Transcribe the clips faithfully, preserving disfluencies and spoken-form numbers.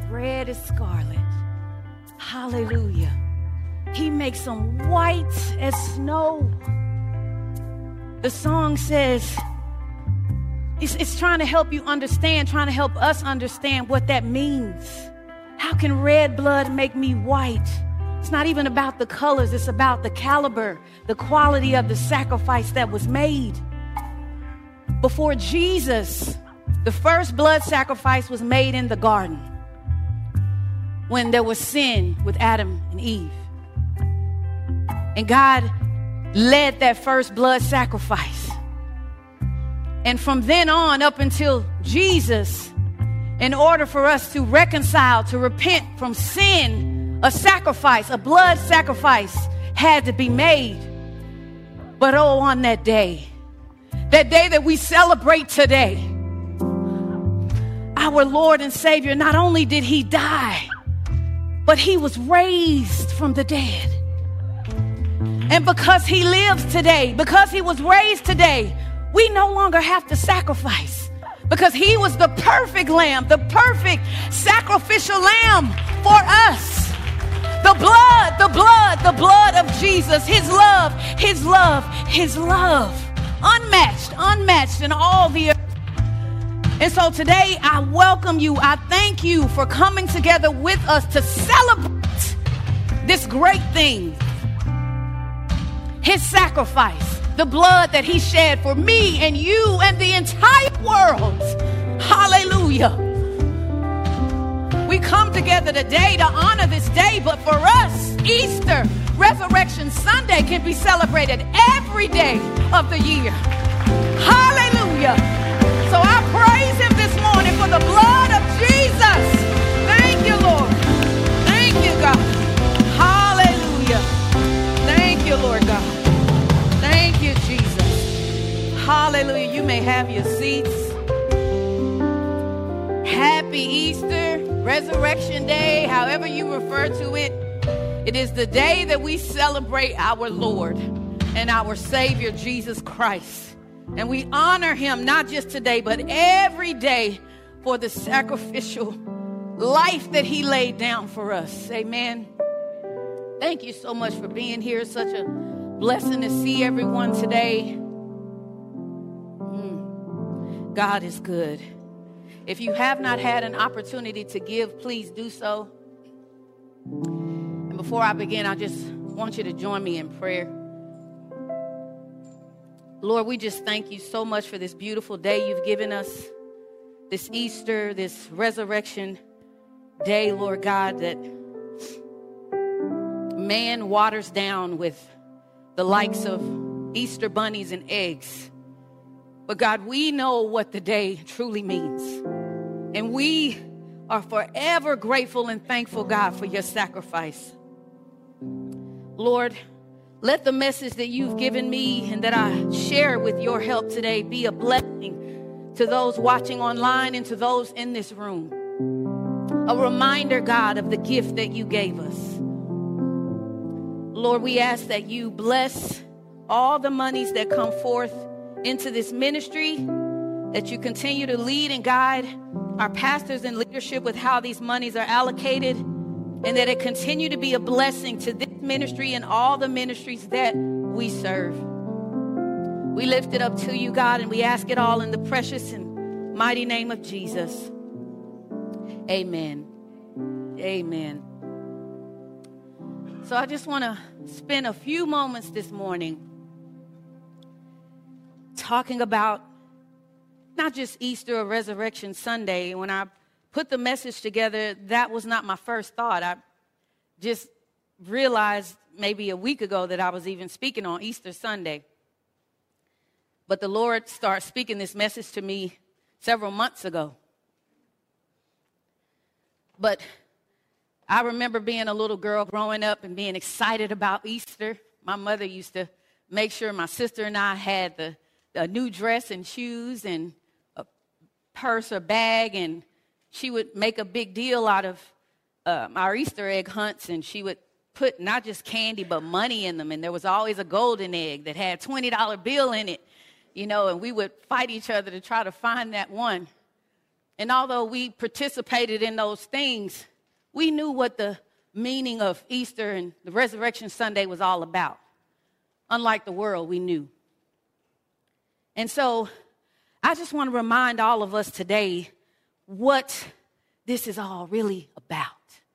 red as scarlet. Hallelujah. He makes them white as snow. The song says, it's, it's trying to help you understand, trying to help us understand what that means. How can red blood make me white? It's not even about the colors. It's about the caliber, the quality of the sacrifice that was made. Before Jesus, the first blood sacrifice was made in the garden when there was sin with Adam and Eve. And God led that first blood sacrifice. And from then on up until Jesus, in order for us to reconcile, to repent from sin, a sacrifice, a blood sacrifice had to be made. But oh, on that day, that day that we celebrate today, our Lord and Savior, not only did he die, but he was raised from the dead. And because he lives today, because he was raised today, we no longer have to sacrifice. Because he was the perfect lamb, the perfect sacrificial lamb for us. The blood, the blood, the blood of Jesus, his love, his love, his love. Unmatched, unmatched in all the earth. And so today I welcome you. I thank you for coming together with us to celebrate this great thing. His sacrifice, the blood that he shed for me and you and the entire world. Hallelujah. We come together today to honor this day, but for us, Easter, Resurrection Sunday can be celebrated every day of the year. Hallelujah. So I praise him this morning for the blood of Jesus. Thank you, Lord. Thank you, God. Hallelujah. Thank you, Lord God. Thank you, Jesus. Hallelujah. You may have your seats. Happy Easter, Resurrection Day, however you refer to it. It is the day that we celebrate our Lord and our Savior, Jesus Christ. And we honor him not just today, but every day for the sacrificial life that he laid down for us. Amen. Thank you so much for being here. Such a blessing to see everyone today. Mm. God is good. If you have not had an opportunity to give, please do so. And before I begin, I just want you to join me in prayer. Lord, we just thank you so much for this beautiful day you've given us, this Easter, this resurrection day, Lord God, that man waters down with the likes of Easter bunnies and eggs. But God, we know what the day truly means. And we are forever grateful and thankful, God, for your sacrifice. Lord, let the message that you've given me and that I share with your help today be a blessing to those watching online and to those in this room. A reminder, God, of the gift that you gave us. Lord, we ask that you bless all the monies that come forth into this ministry, that you continue to lead and guide our pastors and leadership with how these monies are allocated, and that it continue to be a blessing to this ministry and all the ministries that we serve. We lift it up to you, God, and we ask it all in the precious and mighty name of Jesus. Amen. Amen. So I just want to spend a few moments this morning talking about not just Easter or Resurrection Sunday. When I put the message together, that was not my first thought. I just realized maybe a week ago that I was even speaking on Easter Sunday. But the Lord started speaking this message to me several months ago. But I remember being a little girl growing up and being excited about Easter. My mother used to make sure my sister and I had the, the new dress and shoes and a purse or bag, and she would make a big deal out of um, our Easter egg hunts, and she would put not just candy but money in them, and there was always a golden egg that had a twenty dollar bill in it, you know, and we would fight each other to try to find that one. And although we participated in those things, we knew what the meaning of Easter and the Resurrection Sunday was all about. Unlike the world, we knew. And so I just want to remind all of us today what this is all really about.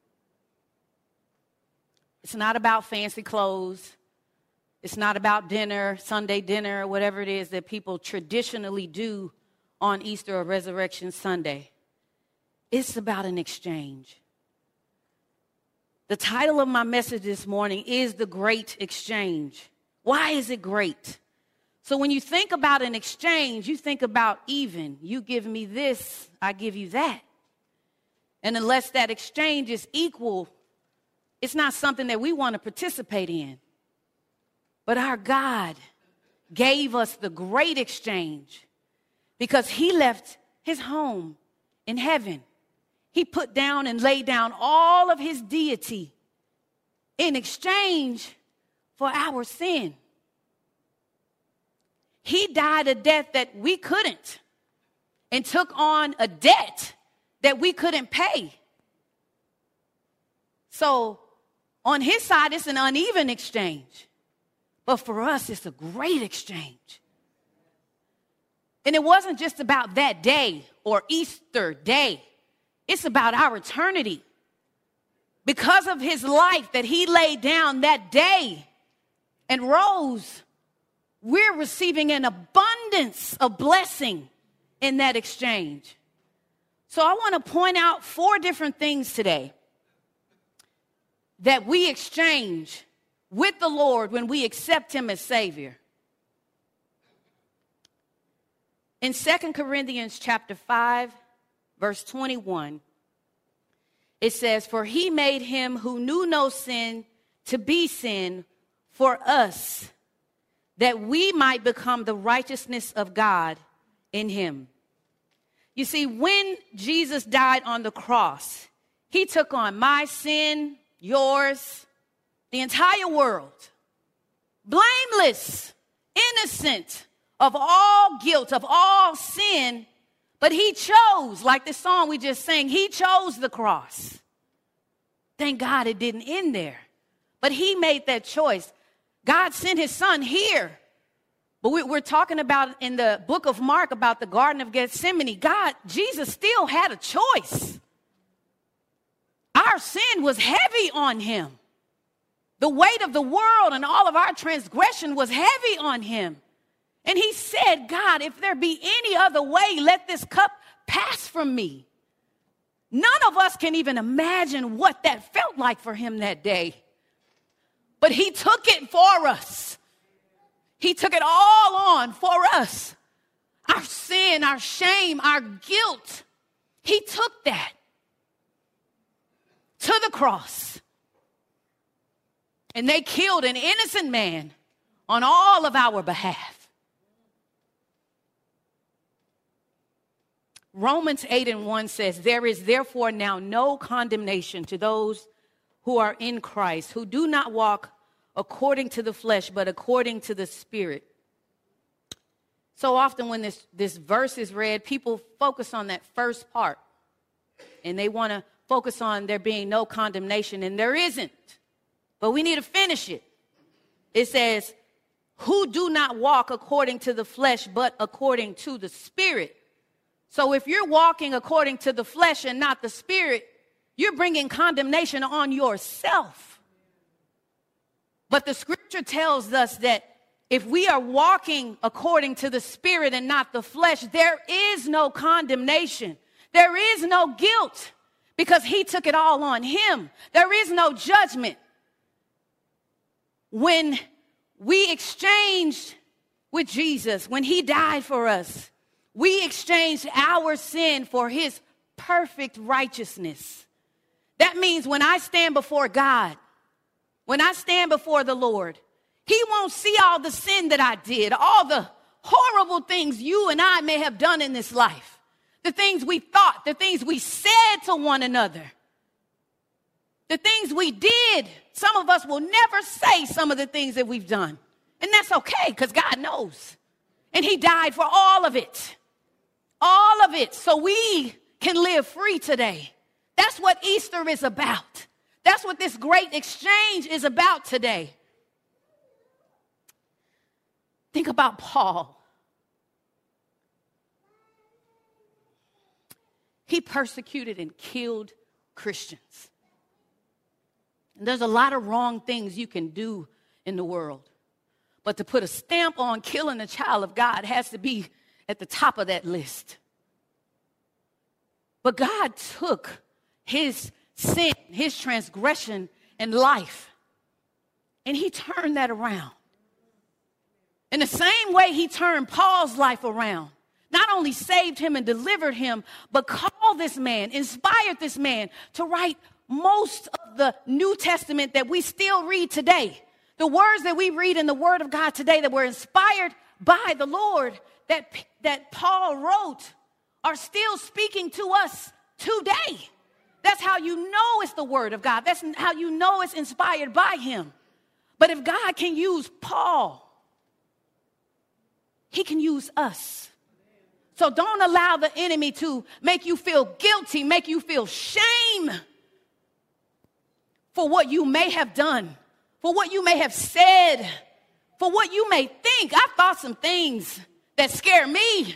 It's not about fancy clothes. It's not about dinner, Sunday dinner, or whatever it is that people traditionally do on Easter or Resurrection Sunday. It's about an exchange. The title of my message this morning is The Great Exchange. Why is it great? So when you think about an exchange, you think about even. You give me this, I give you that. And unless that exchange is equal, it's not something that we want to participate in. But our God gave us the great exchange because he left his home in heaven. He put down and laid down all of his deity in exchange for our sin. He died a death that we couldn't and took on a debt that we couldn't pay. So on his side, it's an uneven exchange. But for us, it's a great exchange. And it wasn't just about that day or Easter day. It's about our eternity. Because of his life that he laid down that day and rose, we're receiving an abundance of blessing in that exchange. So I want to point out four different things today that we exchange with the Lord when we accept him as Savior. In Second Corinthians chapter five, verse twenty-one, it says, "For he made him who knew no sin to be sin for us, that we might become the righteousness of God in him." You see, when Jesus died on the cross, he took on my sin, yours, the entire world, blameless, innocent of all guilt, of all sin. But he chose, like the song we just sang, he chose the cross. Thank God it didn't end there. But he made that choice. God sent his son here. But we're talking about in the book of Mark about the Garden of Gethsemane. God, Jesus still had a choice. Our sin was heavy on him. The weight of the world and all of our transgression was heavy on him. And he said, God, if there be any other way, let this cup pass from me. None of us can even imagine what that felt like for him that day. But he took it for us. He took it all on for us. Our sin, our shame, our guilt. He took that to the cross. And they killed an innocent man on all of our behalf. Romans eight and one says, "There is therefore now no condemnation to those who are in Christ, who do not walk according to the flesh, but according to the Spirit." So often when this, this verse is read, people focus on that first part. And they want to focus on there being no condemnation, and there isn't. But we need to finish it. It says, "Who do not walk according to the flesh, but according to the Spirit." So if you're walking according to the flesh and not the Spirit, you're bringing condemnation on yourself. But the scripture tells us that if we are walking according to the Spirit and not the flesh, there is no condemnation. There is no guilt because he took it all on him. There is no judgment. When we exchanged with Jesus, when he died for us, we exchanged our sin for his perfect righteousness. That means when I stand before God, when I stand before the Lord, he won't see all the sin that I did, all the horrible things you and I may have done in this life, the things we thought, the things we said to one another, the things we did. Some of us will never say some of the things that we've done. And that's okay because God knows. And he died for all of it. All of it. So we can live free today. That's what Easter is about. That's what this great exchange is about today. Think about Paul. He persecuted and killed Christians. And there's a lot of wrong things you can do in the world. But to put a stamp on killing a child of God has to be at the top of that list. But God took his sin, his transgression and life, and he turned that around. In the same way he turned Paul's life around, not only saved him and delivered him, but called this man, inspired this man to write most of the New Testament that we still read today. The words that we read in the Word of God today that were inspired by the Lord that, that Paul wrote are still speaking to us today. That's how you know it's the Word of God. That's how you know it's inspired by him. But if God can use Paul, he can use us. So don't allow the enemy to make you feel guilty, make you feel shame for what you may have done, for what you may have said, for what you may think. I've thought some things that scare me.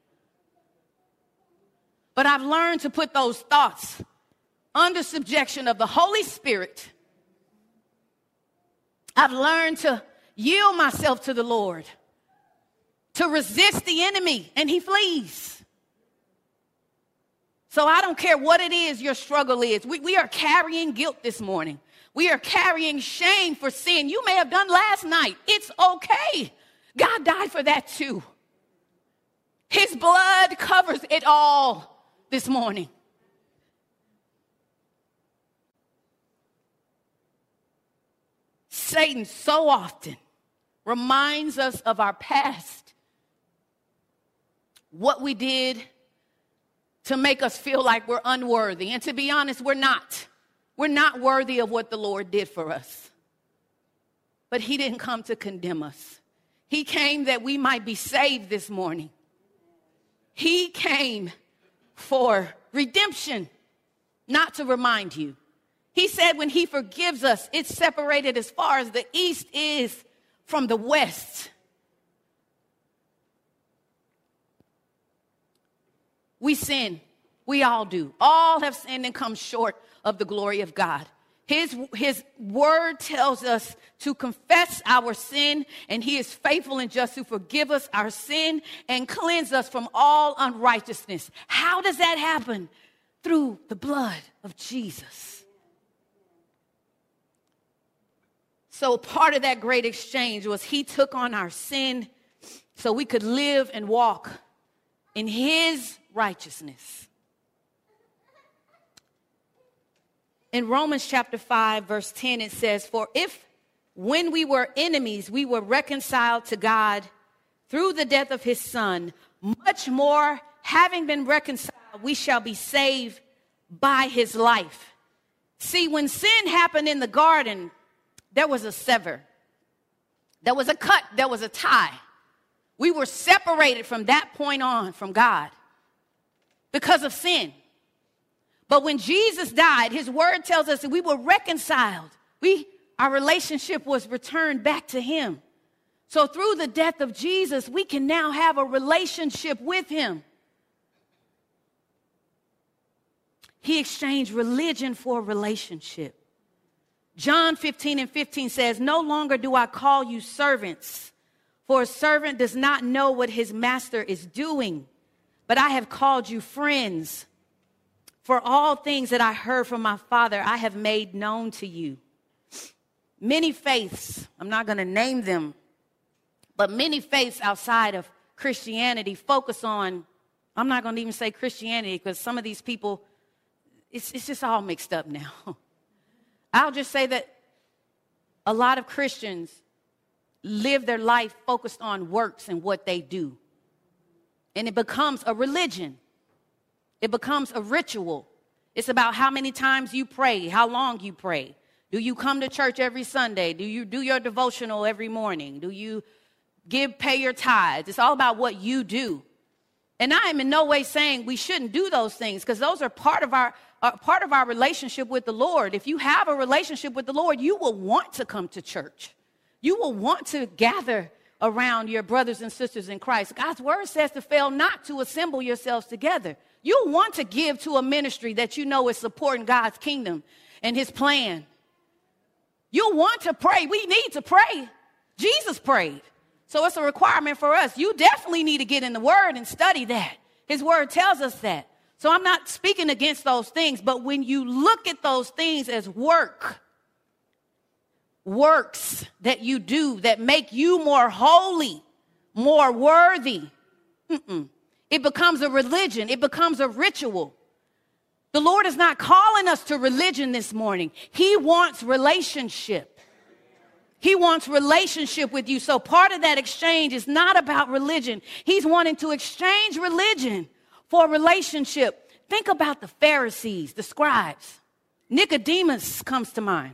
But I've learned to put those thoughts under subjection of the Holy Spirit. I've learned to yield myself to the Lord, to resist the enemy, and he flees. So I don't care what it is your struggle is. We, we are carrying guilt this morning. We are carrying shame for sin you may have done last night. It's okay. God died for that too. His blood covers it all this morning. Satan so often reminds us of our past, what we did to make us feel like we're unworthy. And to be honest, we're not. We're not worthy of what the Lord did for us. But he didn't come to condemn us. He came that we might be saved this morning. He came for redemption, not to remind you. He said when he forgives us, it's separated as far as the east is from the west. We sin. We all do. All have sinned and come short of the glory of God. His, his word tells us to confess our sin, and he is faithful and just to forgive us our sin and cleanse us from all unrighteousness. How does that happen? Through the blood of Jesus. So part of that great exchange was he took on our sin so we could live and walk in his righteousness. In Romans chapter five, verse ten, it says, "For if when we were enemies, we were reconciled to God through the death of his son, much more, having been reconciled, we shall be saved by his life." See, when sin happened in the garden, there was a sever. There was a cut. There was a tie. We were separated from that point on from God because of sin. But when Jesus died, his word tells us that we were reconciled. We, our relationship was returned back to him. So through the death of Jesus, we can now have a relationship with him. He exchanged religion for a relationship. John fifteen and fifteen says, "No longer do I call you servants, for a servant does not know what his master is doing, but I have called you friends. For all things that I heard from my Father, I have made known to you." Many faiths, I'm not going to name them, but many faiths outside of Christianity focus on, I'm not going to even say Christianity because some of these people, it's, it's just all mixed up now. I'll just say that a lot of Christians live their life focused on works and what they do. And it becomes a religion. It becomes a ritual. It's about how many times you pray, how long you pray. Do you come to church every Sunday? Do you do your devotional every morning? Do you give, pay your tithes? It's all about what you do. And I am in no way saying we shouldn't do those things, because those are part of our uh, part of our relationship with the Lord. If you have a relationship with the Lord, you will want to come to church. You will want to gather around your brothers and sisters in Christ. God's word says to fail not to assemble yourselves together. You'll want to give to a ministry that you know is supporting God's kingdom and his plan. You'll want to pray. We need to pray. Jesus prayed. So it's a requirement for us. You definitely need to get in the word and study that. His word tells us that. So I'm not speaking against those things, but when you look at those things as work, works that you do that make you more holy, more worthy, mm-mm. It becomes a religion. It becomes a ritual. The Lord is not calling us to religion this morning. He wants relationship. He wants relationship with you. So part of that exchange is not about religion. He's wanting to exchange religion for relationship. Think about the Pharisees, the scribes. Nicodemus comes to mind.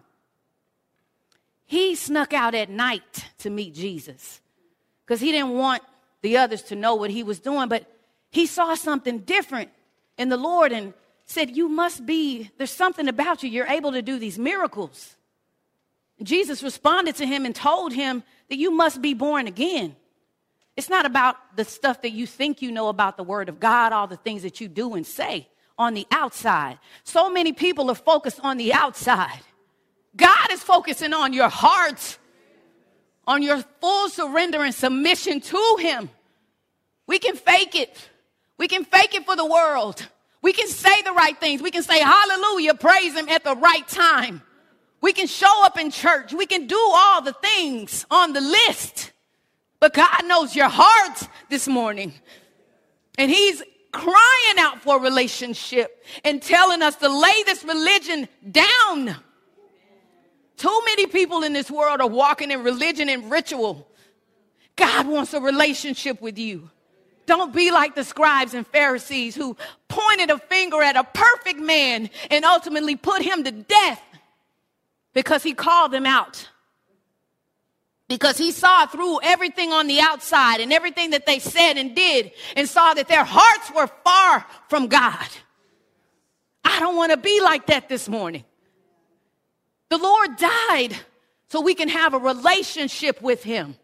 He snuck out at night to meet Jesus because he didn't want the others to know what he was doing, but he saw something different in the Lord and said, you must be, there's something about you. You're able to do these miracles. Jesus responded to him and told him that you must be born again. It's not about the stuff that you think you know about the word of God, all the things that you do and say on the outside. So many people are focused on the outside. God is focusing on your heart, on your full surrender and submission to him. We can fake it. We can fake it for the world. We can say the right things. We can say hallelujah, praise him at the right time. We can show up in church. We can do all the things on the list. But God knows your heart this morning. And he's crying out for relationship and telling us to lay this religion down. Too many people in this world are walking in religion and ritual. God wants a relationship with you. Don't be like the scribes and Pharisees who pointed a finger at a perfect man and ultimately put him to death because he called them out. Because he saw through everything on the outside and everything that they said and did and saw that their hearts were far from God. I don't want to be like that this morning. The Lord died so we can have a relationship with him.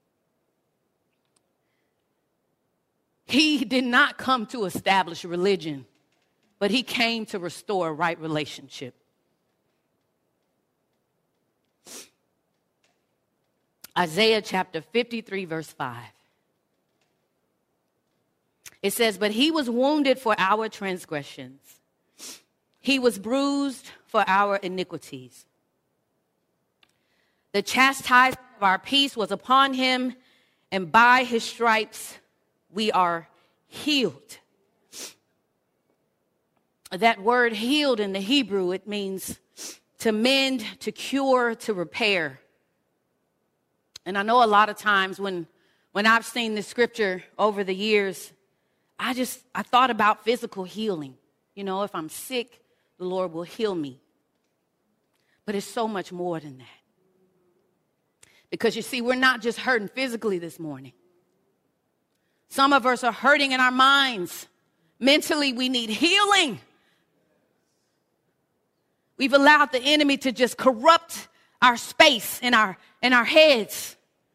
He did not come to establish religion, but he came to restore a right relationship. Isaiah chapter fifty-three, verse five. It says, but he was wounded for our transgressions. He was bruised for our iniquities. The chastisement of our peace was upon him, and by his stripes we are healed. That word healed in the Hebrew, it means to mend, to cure, to repair. And I know a lot of times when, when I've seen this scripture over the years, I just, I thought about physical healing. You know, if I'm sick, the Lord will heal me. But it's so much more than that. Because you see, we're not just hurting physically this morning. Some of us are hurting in our minds. Mentally, we need healing. We've allowed the enemy to just corrupt our space in our, in our heads.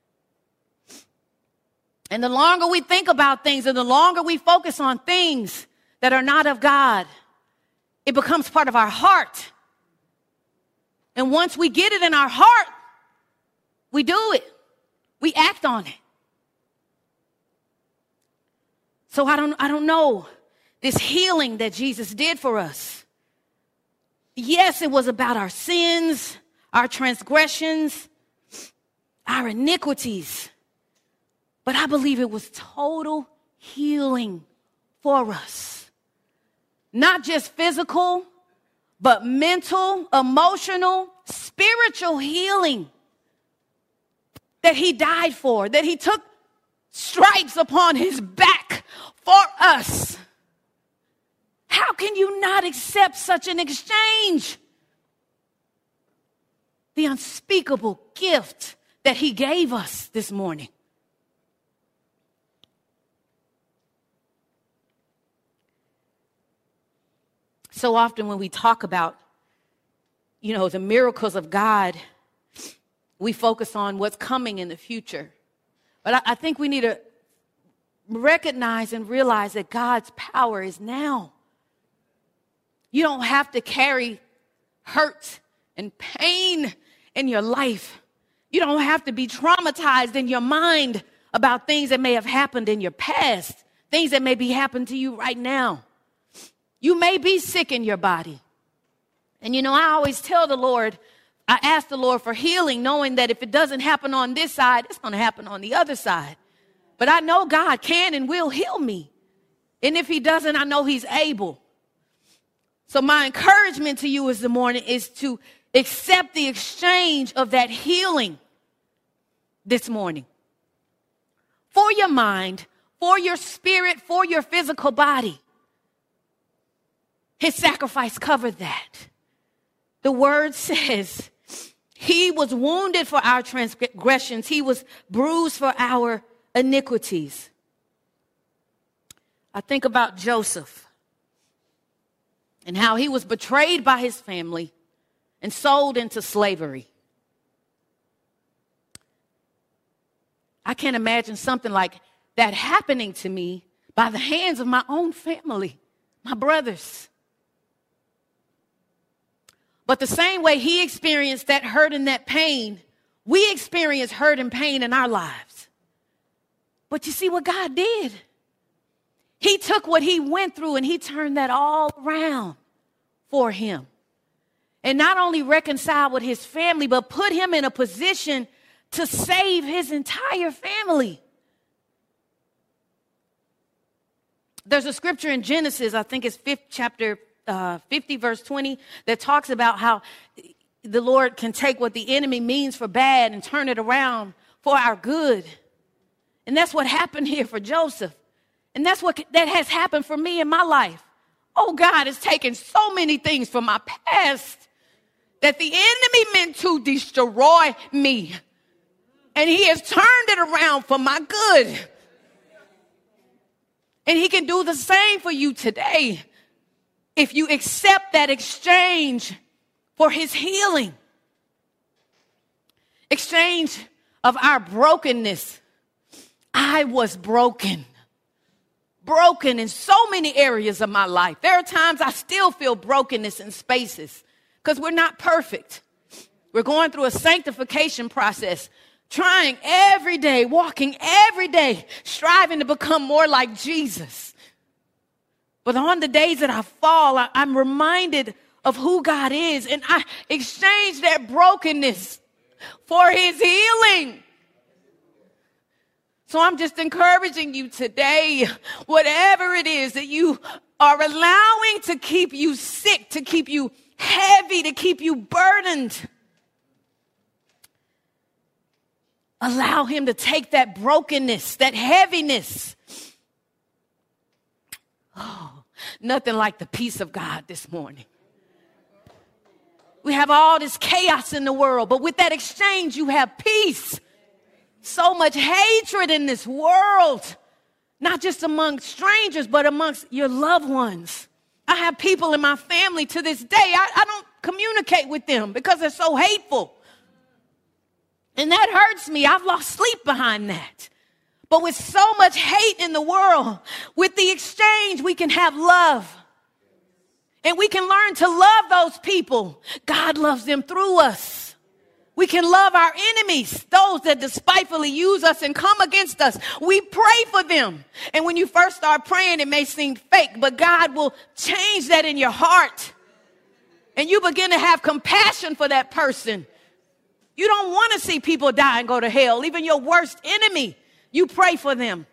And the longer we think about things and the longer we focus on things that are not of God, it becomes part of our heart. And once we get it in our heart, we do it. We act on it. So I don't, I don't know this healing that Jesus did for us. Yes, it was about our sins, our transgressions, our iniquities. But I believe it was total healing for us. Not just physical, but mental, emotional, spiritual healing that he died for, that he took stripes upon his back for us. How can you not accept such an exchange? The unspeakable gift that he gave us this morning. So often when we talk about, you know, the miracles of God, we focus on what's coming in the future. But I, I think we need to recognize and realize that God's power is now. You don't have to carry hurt and pain in your life. You don't have to be traumatized in your mind about things that may have happened in your past, things that may be happening to you right now. You may be sick in your body. And, you know, I always tell the Lord, I ask the Lord for healing, knowing that if it doesn't happen on this side, it's going to happen on the other side. But I know God can and will heal me. And if he doesn't, I know he's able. So my encouragement to you this morning is to accept the exchange of that healing this morning. For your mind, for your spirit, for your physical body. His sacrifice covered that. The word says, he was wounded for our transgressions. He was bruised for our iniquities. I think about Joseph and how he was betrayed by his family and sold into slavery. I can't imagine something like that happening to me by the hands of my own family, my brothers. But the same way he experienced that hurt and that pain, we experience hurt and pain in our lives. But you see what God did? He took what he went through and he turned that all around for him. And not only reconciled with his family, but put him in a position to save his entire family. There's a scripture in Genesis, I think it's fifth chapter, uh, fifty, verse twenty, that talks about how the Lord can take what the enemy means for bad and turn it around for our good. And that's what happened here for Joseph. And that's what that has happened for me in my life. Oh, God has taken so many things from my past that the enemy meant to destroy me. And he has turned it around for my good. And he can do the same for you today if you accept that exchange for his healing. Exchange of our brokenness. I was broken. Broken in so many areas of my life. There are times I still feel brokenness in spaces because we're not perfect. We're going through a sanctification process, trying every day, walking every day, striving to become more like Jesus. But on the days that I fall, I, I'm reminded of who God is, and I exchange that brokenness for his healing. So I'm just encouraging you today, whatever it is that you are allowing to keep you sick, to keep you heavy, to keep you burdened, allow him to take that brokenness, that heaviness. Oh, nothing like the peace of God this morning. We have all this chaos in the world, but with that exchange, you have peace. So much hatred in this world, not just among strangers, but amongst your loved ones. I have people in my family to this day, I, I don't communicate with them because they're so hateful. And that hurts me. I've lost sleep behind that. But with so much hate in the world, with the exchange, we can have love. And we can learn to love those people. God loves them through us. We can love our enemies, those that despitefully use us and come against us. We pray for them. And when you first start praying, it may seem fake, but God will change that in your heart. And you begin to have compassion for that person. You don't want to see people die and go to hell. Even your worst enemy, you pray for them.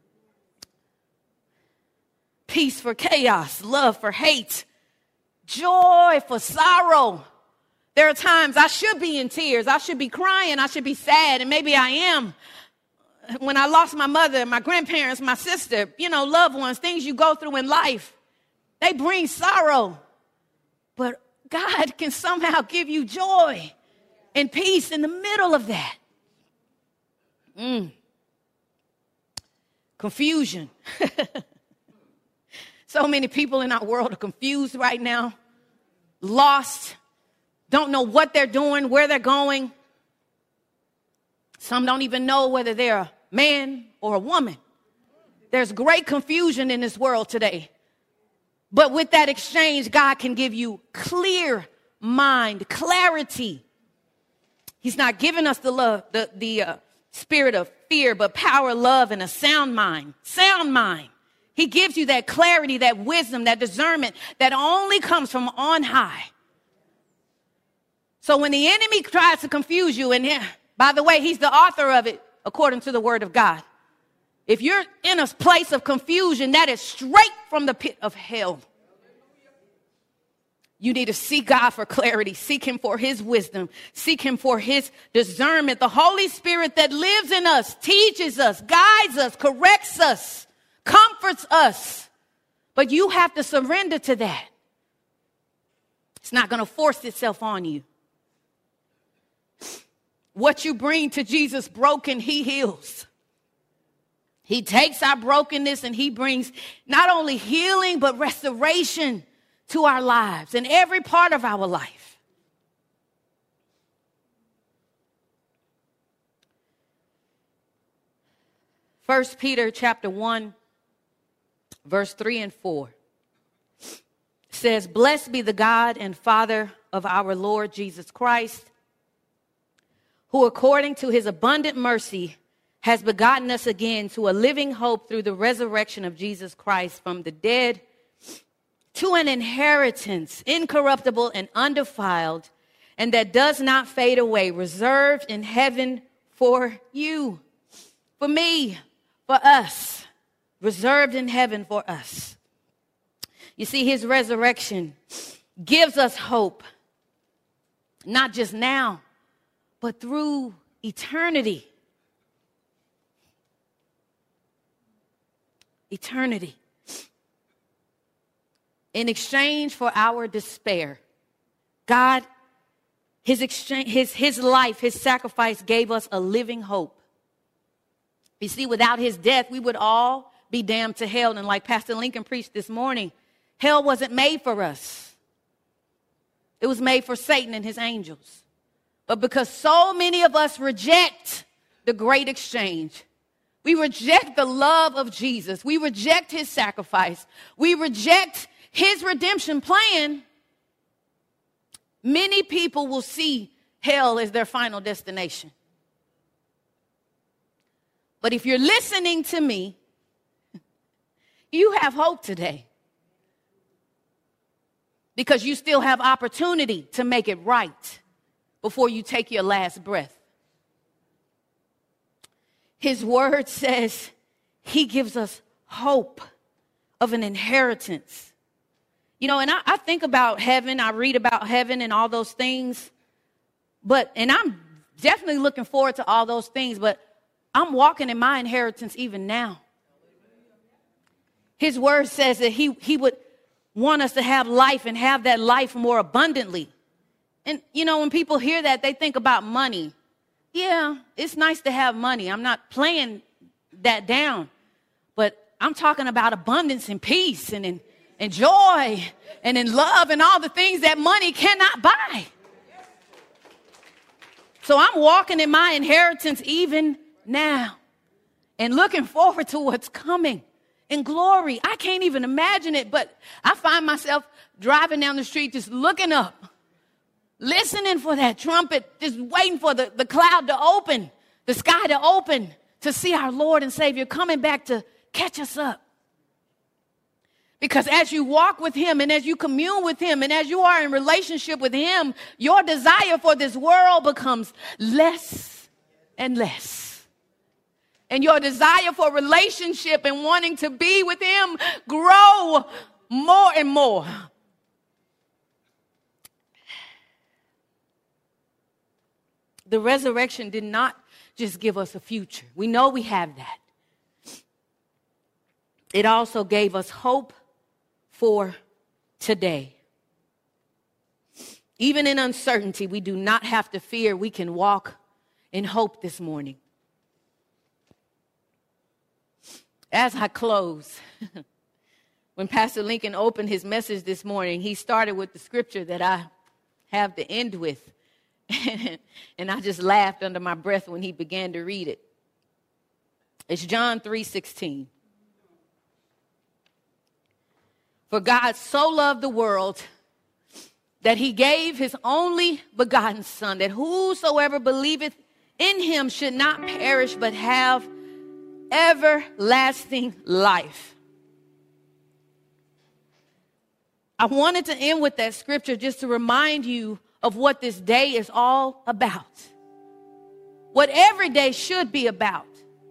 Peace for chaos, love for hate, joy for sorrow. There are times I should be in tears. I should be crying. I should be sad. And maybe I am. When I lost my mother, my grandparents, my sister, you know, loved ones, things you go through in life, they bring sorrow. But God can somehow give you joy and peace in the middle of that. Mm. Confusion. So many people in our world are confused right now, lost, don't know what they're doing, where they're going. Some don't even know whether they're a man or a woman. There's great confusion in this world today. But with that exchange, God can give you clear mind, clarity. He's not giving us the love, the, the uh, spirit of fear, but power, love, and a sound mind. Sound mind. He gives you that clarity, that wisdom, that discernment that only comes from on high. So when the enemy tries to confuse you, and by the way, he's the author of it according to the word of God. If you're in a place of confusion, that is straight from the pit of hell. You need to seek God for clarity. Seek him for his wisdom. Seek him for his discernment. The Holy Spirit that lives in us teaches us, guides us, corrects us, comforts us. But you have to surrender to that. It's not going to force itself on you. What you bring to Jesus broken, he heals. He takes our brokenness and he brings not only healing, but restoration to our lives in every part of our life. First Peter chapter one, verse three and four says, "Blessed be the God and Father of our Lord Jesus Christ, who according to his abundant mercy has begotten us again to a living hope through the resurrection of Jesus Christ from the dead, to an inheritance incorruptible and undefiled, and that does not fade away, reserved in heaven for you," for me, for us, reserved in heaven for us. You see, his resurrection gives us hope, not just now, but through eternity. Eternity. In exchange for our despair, God, his exchange, his, his life, his sacrifice gave us a living hope. You see, without his death, we would all be damned to hell. And like Pastor Lincoln preached this morning, hell wasn't made for us. It was made for Satan and his angels. But because so many of us reject the great exchange, we reject the love of Jesus, we reject his sacrifice, we reject his redemption plan, many people will see hell as their final destination. But if you're listening to me, you have hope today. Because you still have opportunity to make it right before you take your last breath. His word says he gives us hope of an inheritance. You know, and I, I think about heaven. I read about heaven and all those things. But, and I'm definitely looking forward to all those things. But I'm walking in my inheritance even now. His word says that he, he would want us to have life and have that life more abundantly. And, you know, when people hear that, they think about money. Yeah, it's nice to have money. I'm not playing that down. But I'm talking about abundance and peace and in, and joy and in love and all the things that money cannot buy. So I'm walking in my inheritance even now and looking forward to what's coming in glory. I can't even imagine it, but I find myself driving down the street just looking up, listening for that trumpet, just waiting for the, the cloud to open, the sky to open, to see our Lord and Savior coming back to catch us up. Because as you walk with him and as you commune with him and as you are in relationship with him, your desire for this world becomes less and less. And your desire for relationship and wanting to be with him grow more and more. The resurrection did not just give us a future. We know we have that. It also gave us hope for today. Even in uncertainty, we do not have to fear. We can walk in hope this morning. As I close, When Pastor Lincoln opened his message this morning, he started with the scripture that I have to end with. And I just laughed under my breath when he began to read it. It's John three sixteen. For God so loved the world that he gave his only begotten Son, that whosoever believeth in him should not perish but have everlasting life. I wanted to end with that scripture just to remind you of what this day is all about. What every day should be about.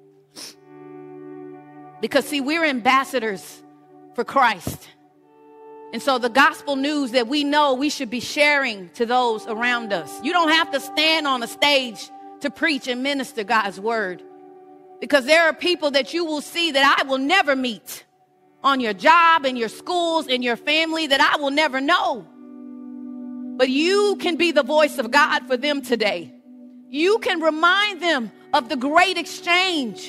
Because, see, we're ambassadors for Christ. And so the gospel news that we know we should be sharing to those around us. You don't have to stand on a stage to preach and minister God's word. Because there are people that you will see that I will never meet on your job, in your schools, in your family, that I will never know. But you can be the voice of God for them today. You can remind them of the great exchange.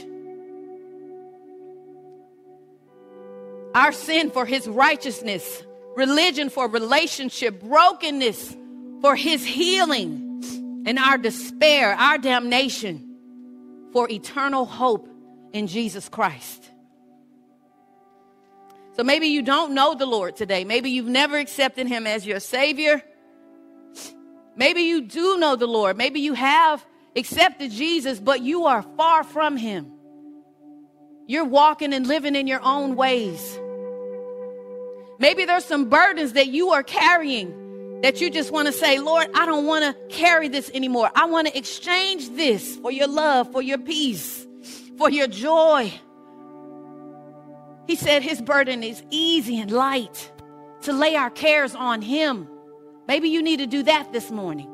Our sin for his righteousness, religion for relationship, brokenness for his healing, and our despair, our damnation for eternal hope in Jesus Christ. So maybe you don't know the Lord today. Maybe you've never accepted him as your Savior. Maybe you do know the Lord. Maybe you have accepted Jesus, but you are far from him. You're walking and living in your own ways. Maybe there's some burdens that you are carrying that you just want to say, Lord, I don't want to carry this anymore. I want to exchange this for your love, for your peace, for your joy. He said his burden is easy and light, to lay our cares on him. Maybe you need to do that this morning.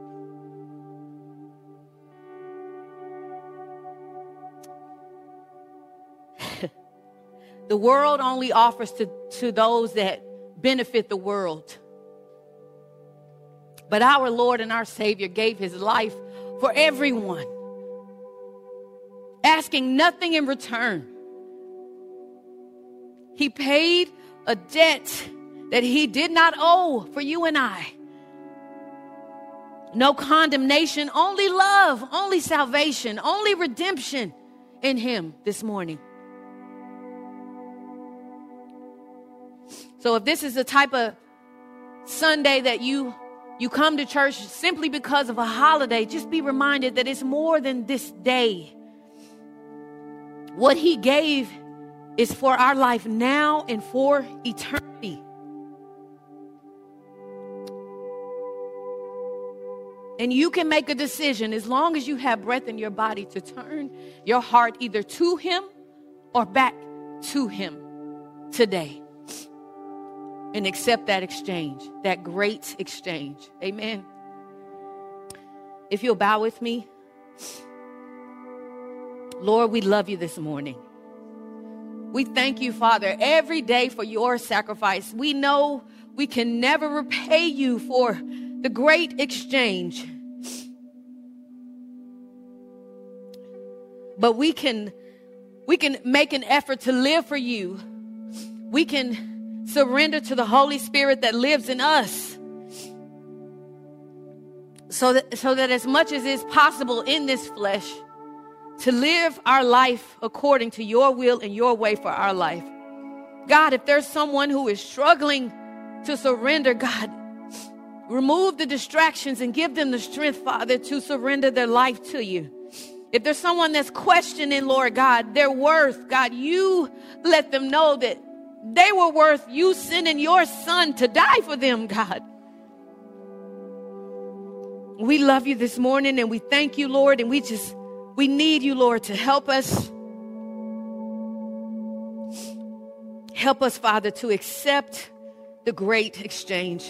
The world only offers to, to those that benefit the world. But our Lord and our Savior gave his life for everyone, asking nothing in return. He paid a debt that he did not owe for you and I. No condemnation, only love, only salvation, only redemption in him this morning. So if this is the type of Sunday that you you come to church simply because of a holiday, just be reminded that it's more than this day. What he gave is for our life now and for eternity. And you can make a decision as long as you have breath in your body to turn your heart either to him or back to him today. And accept that exchange, that great exchange. Amen. If you'll bow with me. Lord, we love you this morning. We thank you, Father, every day for your sacrifice. We know we can never repay you for the great exchange. But we can, we can make an effort to live for you. We can surrender to the Holy Spirit that lives in us. So that, so that as much as is possible in this flesh, to live our life according to your will and your way for our life. God, if there's someone who is struggling to surrender, God, remove the distractions and give them the strength, Father, to surrender their life to you. If there's someone that's questioning, Lord God, their worth, God, you let them know that they were worth you sending your son to die for them, God. We love you this morning and we thank you, Lord, and we just, we need you, Lord, to help us. Help us, Father, to accept the great exchange.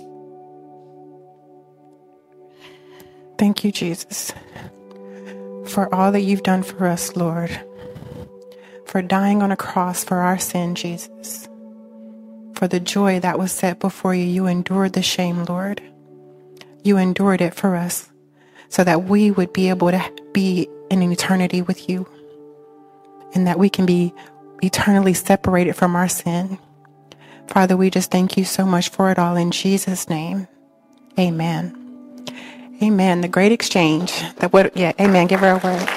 Thank you, Jesus, for all that you've done for us, Lord. For dying on a cross for our sin, Jesus. For the joy that was set before you, you endured the shame, Lord. You endured it for us so that we would be able to be in eternity with you and that we can be eternally separated from our sin Father, we just thank you so much for it all in Jesus' name. Amen. Amen. The great exchange. The what? Yeah. Amen. Give her a word.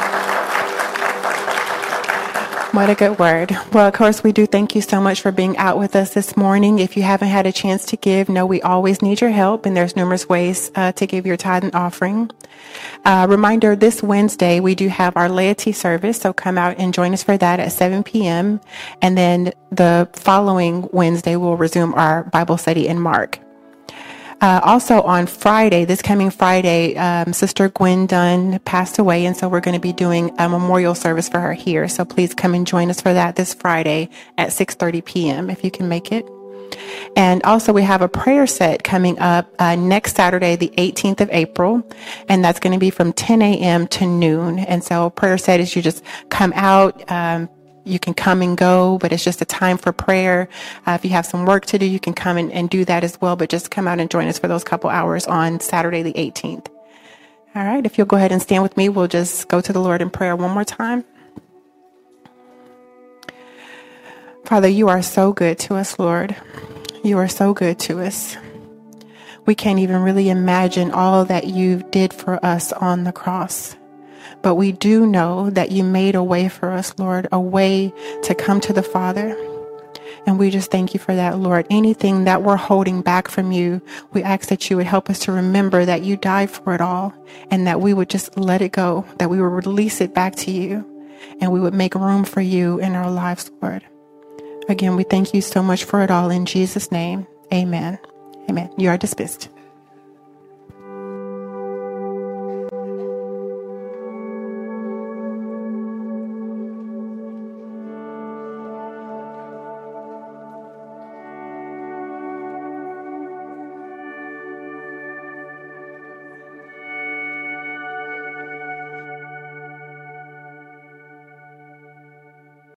What a good word. Well, of course, we do thank you so much for being out with us this morning. If you haven't had a chance to give, know we always need your help, and there's numerous ways uh, to give your tithe and offering. Uh, reminder, this Wednesday, we do have our laity service, so come out and join us for that at seven p.m. And then the following Wednesday, we'll resume our Bible study in Mark. Uh, also on Friday, this coming Friday, um, Sister Gwen Dunn passed away, and so we're going to be doing a memorial service for her here. So please come and join us for that this Friday at six thirty p.m. if you can make it. And also we have a prayer set coming up uh, next Saturday, the eighteenth of April, and that's going to be from ten a.m. to noon. And so prayer set is you just come out, um, you can come and go, but it's just a time for prayer. Uh, if you have some work to do, you can come and, and do that as well, but just come out and join us for those couple hours on Saturday, the eighteenth. All right, if you'll go ahead and stand with me, we'll just go to the Lord in prayer one more time. Father, you are so good to us, Lord. You are so good to us. We can't even really imagine all that you did for us on the cross. But we do know that you made a way for us, Lord, a way to come to the Father. And we just thank you for that, Lord. Anything that we're holding back from you, we ask that you would help us to remember that you died for it all, and that we would just let it go, that we would release it back to you, and we would make room for you in our lives, Lord. Again, we thank you so much for it all in Jesus' name. Amen. Amen. You are dismissed.